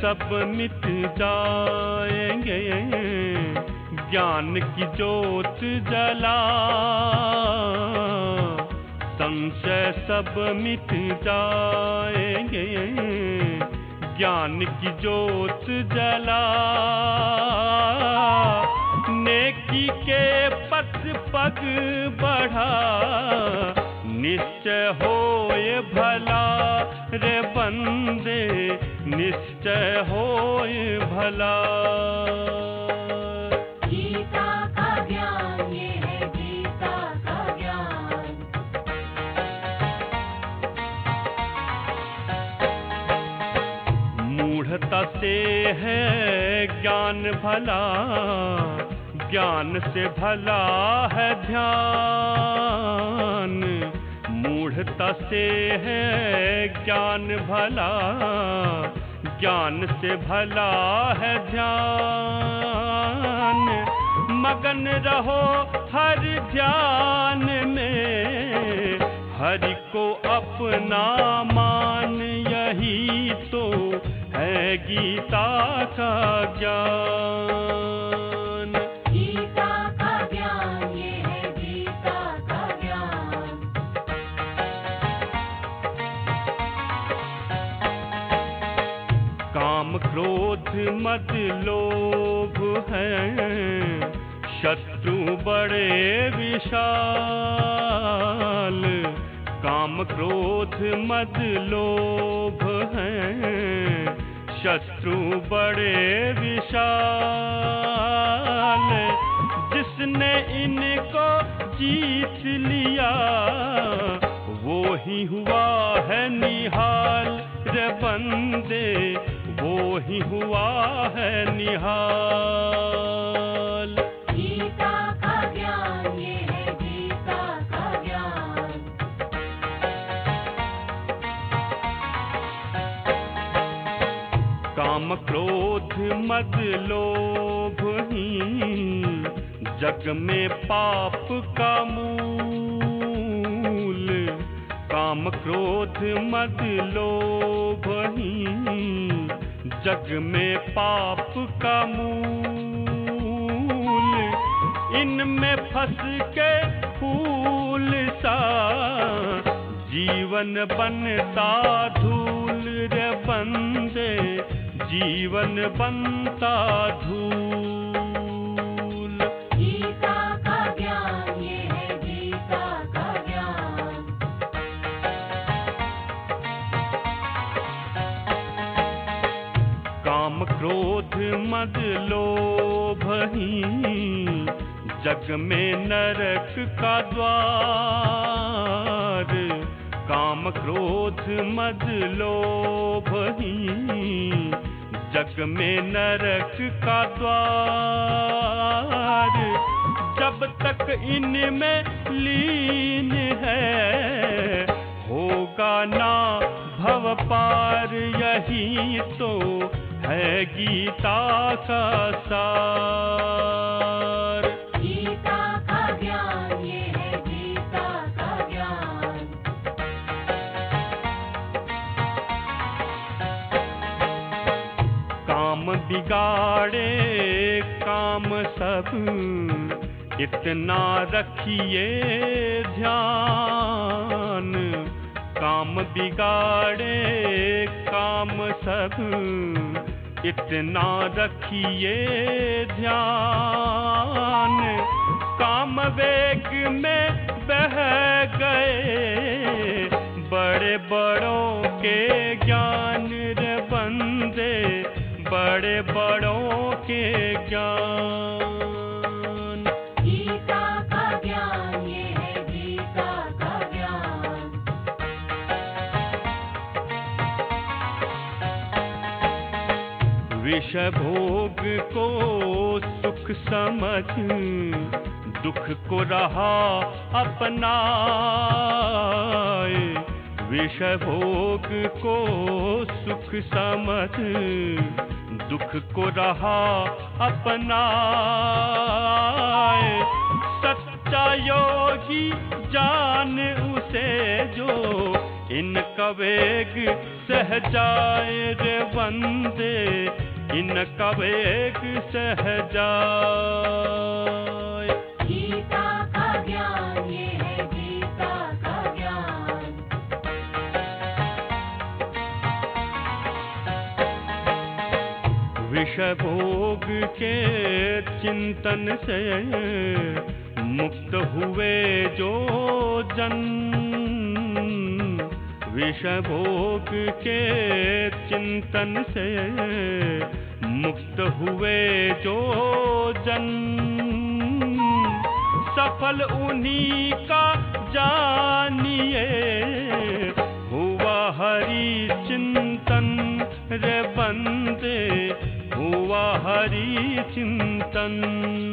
सब मिट जाएंगे, ज्ञान की ज्योत जला। संशय सब मिट जाएंगे, ज्ञान की ज्योत जला। नेकी के पथ पग बढ़ा, निश्चय होए भला रे बंदे, निश्चय होए भला। गीता का ज्ञान ये है, गीता का ज्ञान। मूढ़ता से है ज्ञान भला, ज्ञान से भला है ध्यान। मूढ़ता से है ज्ञान भला, ज्ञान से भला है ध्यान। मगन रहो हर ध्यान में, हरि को अपना मान, यही तो है गीता का ज्ञान। गीता का ज्ञान ये है, गीता का ज्ञान। काम क्रोध मद लोभ हैं, शत्रु बड़े विशाल। काम क्रोध मद लोभ हैं, शत्रु बड़े विशाल। जिसने इनको जीत लिया, वो ही हुआ है निहाल रे बंदे, वो ही हुआ है निहाल। गीता का ज्ञान ये है, गीता का ज्ञान। काम क्रोध मद लोभ ही जग में पाप का मूल। काम क्रोध मद लोभ ही जग में पाप का मूल। इनमें फंस के फूल सा जीवन बनता धूल रे बंदे, जीवन बनता धूल। गीता का ज्ञान ये है, गीता का ज्ञान। काम क्रोध मद लोभ ही जग में नरक का द्वार। काम क्रोध मद लोभ ही जग में नरक का द्वार। जब तक इनमें लीन है, होगा ना भव पार, यही तो है गीता का सार। गीता का ज्ञान ये है, गीता का ज्ञान। काम बिगाड़े काम सब, इतना रखिए ध्यान। काम बिगाड़े काम सब, इतना रखिए ध्यान। काम वेग में बह गए, बड़े बड़ों के ज्ञान रे बंदे, बड़े बड़ों के ज्ञान। गीता का ज्ञान ये है, गीता का ज्ञान। विषय भोग को सुख समझ, दुख को रहा अपनाए। विषय भोग को सुख समझ, दुख को रहा अपनाए। सच्चा योगी जान उसे जो इनका वेग सहजाए रे वंदे इनका वेग सहजाए। गीता का ज्ञान ये है गीता का ज्ञान। विषय भोग के चिंतन से मुक्त हुए जो जन, विषय भोग के चिंतन से मुक्त हुए जो जन, सफल उन्हीं का जानिए हुआ हरि चिंतन रे बंदे, हुआ हरि चिंतन।